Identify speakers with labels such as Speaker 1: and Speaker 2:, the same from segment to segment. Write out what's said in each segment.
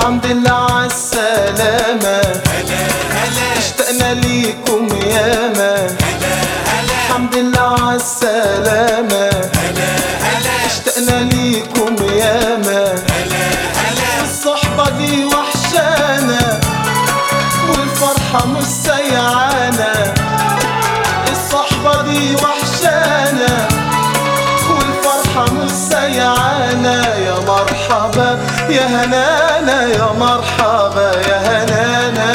Speaker 1: الحمد لله عالسلامة، اشتقنا ليكم ياما. الحمد لله عالسلامة، اشتقنا ليكم ياما. الصحبة دي وحشانا والفرحة مش سيعانا. الصحبة دي وحشانا والفرحة مش سيعانا. يا مرحبا يا هنانا، يا مرحبا يا هنانا.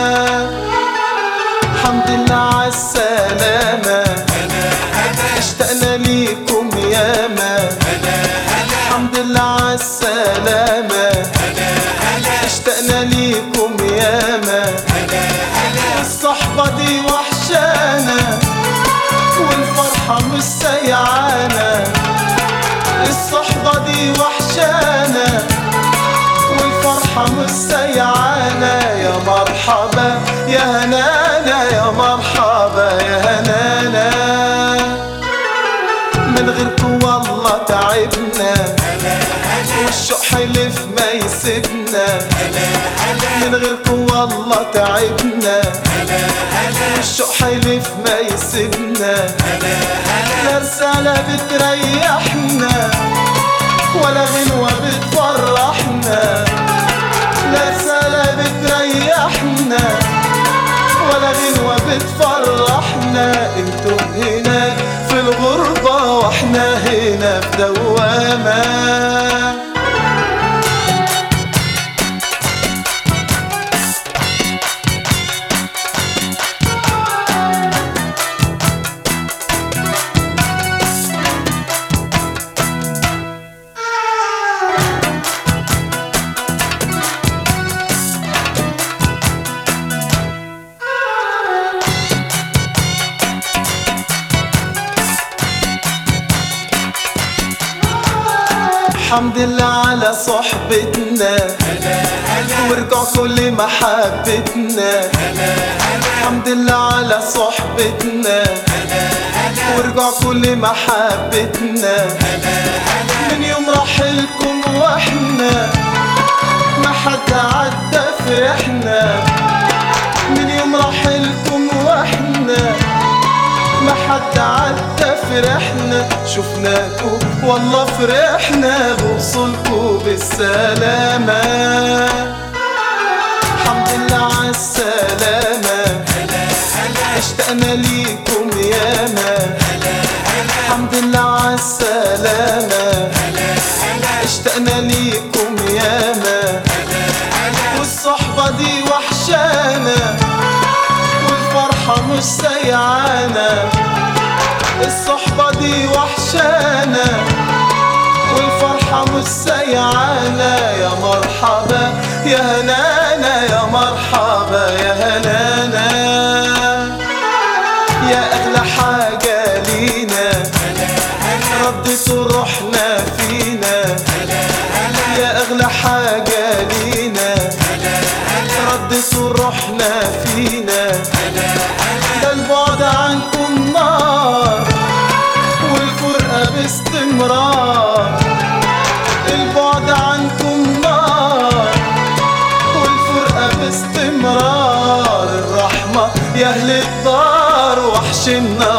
Speaker 1: الحمد لله عالسلامة، اشتقنا ليكم ياما. الحمد لله عالسلامة، اشتقنا ليكم ياما. الصحبة دي وحشانا والفرحة مش سيعانا. الصحبة دي وحشانا والفرحة مش سيعانا. يا مرحبا يا هنانا، يا مرحبا يا هنانا. من غيركم والله تعبنا والشوق حلف ما يسيبنا. من غيركم والله تعبنا والشوق حلف ما يسيبنا. لا رسالة بتريحنا ولا غنوة بتفرحنا. لا رسالة بتريحنا ولا غنوة بتفرحنا. انتم هناك في الغربة واحنا هنا في دوامة. الحمد لله على صحبتنا ورجع كل محبتنا. الحمد لله على صحبتنا ورجع كل محبتنا. من يوم رحلكم واحنا ما حد عدى فرحنا. من يوم رحلكم واحنا ما حد عدى فرحنا. شفناكو والله فرحنا بوصولكو بالسلامة. الحمد لله عالسلامة، اشتقنا ليكم ياما. الحمد لله عالسلامة، اشتقنا ليكم ياما. والصحبة دي وحشانا والفرحة مش سيعانا. الصحبة دي وحشانا والفرحة مش سيعانا. يا مرحبا يا هنانا، يا مرحبا يا هنانا. يا أغلى حاجة لينا ردتوا روحنا فينا. يا أغلى حاجة لينا ردتوا روحنا فينا. ده البعد عنكم نار والفرقة باستمرار. البعد عنكم نار والفرقة باستمرار. الرحمة يا أهل الدار وحشنا